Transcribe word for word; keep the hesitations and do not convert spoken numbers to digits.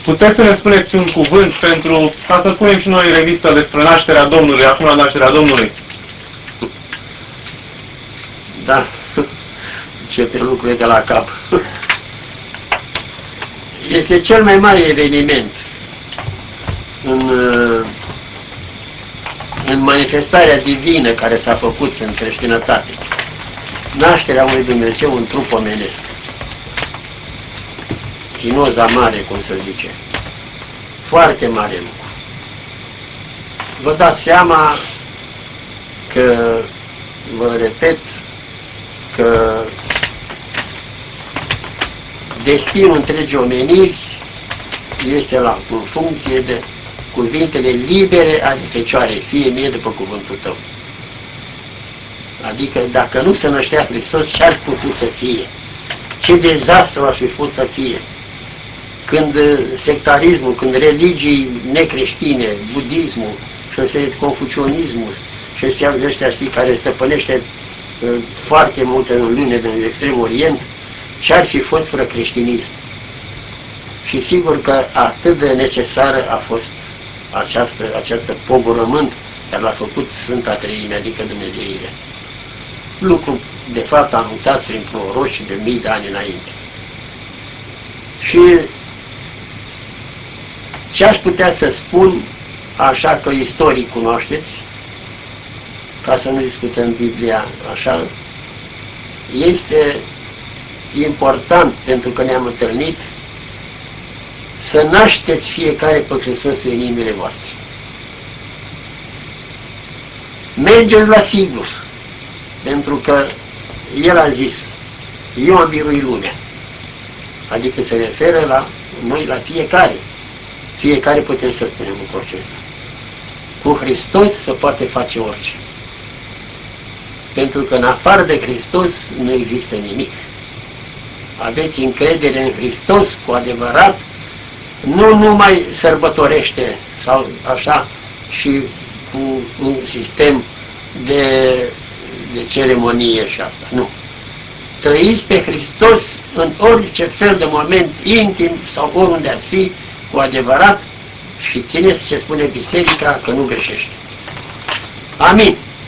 Puteți să ne spuneți un cuvânt pentru, ca să punem și noi în revistă despre nașterea Domnului, acum la nașterea Domnului? Da, începe lucrurile de la cap. Este cel mai mare eveniment în, în manifestarea divină care s-a făcut în creștinătate. Nașterea unui Dumnezeu în trup omenesc. Chinoza mare, cum se zice. Foarte mare lucru. Vă dați seama că, vă repet, că destinul întregii omeniri este la, în funcție de cuvintele libere ale Fecioarei, fie mie după cuvântul tău. Adică dacă nu se năștea Hristos, ce-ar putut să fie? Ce dezastru ar fi fost să fie? Când sectarismul, când religii necreștine, budismul, și o serie de confucionismul, și ăștia, știi, care stăpânește uh, foarte multe în lume din Extrem Orient, ce-ar fi fost fără creștinism? Și sigur că atât de necesară a fost această, această pogorământ care l-a făcut Sfânta Treime, adică Dumnezeirea. Lucru, de fapt, anunțat prin proroși de mii de ani înainte. Și ce aș putea să spun, așa că istoric cunoașteți, ca să nu discutăm Biblia așa, este important, pentru că ne-am întâlnit, să nașteți fiecare pe Hristos în inimile voastre. Mergeți la sigur, pentru că El a zis, eu am biruit lumea. Adică se referă la noi, la fiecare. Fiecare putem să spunem lucrul acesta. Cu Hristos se poate face orice. Pentru că în afară de Hristos nu există nimic. Aveți încredere în Hristos cu adevărat, nu numai sărbătorește sau așa și cu un sistem de, de ceremonie și asta. Nu. Trăiți pe Hristos în orice fel de moment intim sau oriunde ați fi, cu adevărat, și țineți ce spune Biserica, că nu greșește. Amin.